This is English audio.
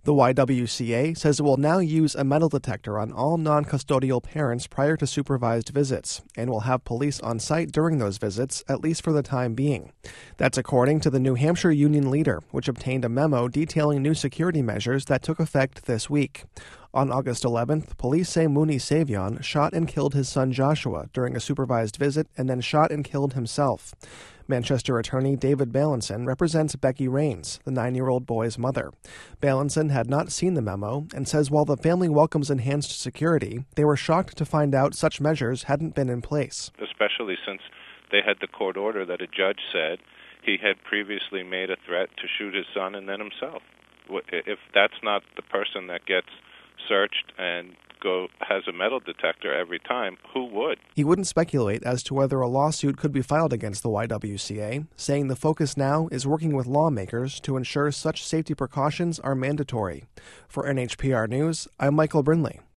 The YWCA says it will now use a metal detector on all non-custodial parents prior to supervised visits, and will have police on site during those visits, at least for the time being. That's according to the New Hampshire Union Leader, which obtained a memo detailing new security measures that took effect this week. On August 11th, police say Mooney Savion shot and killed his son Joshua during a supervised visit and then shot and killed himself. Manchester attorney David Balanson represents Becky Rains, the 9-year-old boy's mother. Balanson had not seen the memo and says while the family welcomes enhanced security, they were shocked to find out such measures hadn't been in place. Especially since they had the court order that a judge said he had previously made a threat to shoot his son and then himself. If that's not the person that gets searched and has a metal detector every time, who would? He wouldn't speculate as to whether a lawsuit could be filed against the YWCA, saying the focus now is working with lawmakers to ensure such safety precautions are mandatory. For NHPR News, I'm Michael Brindley.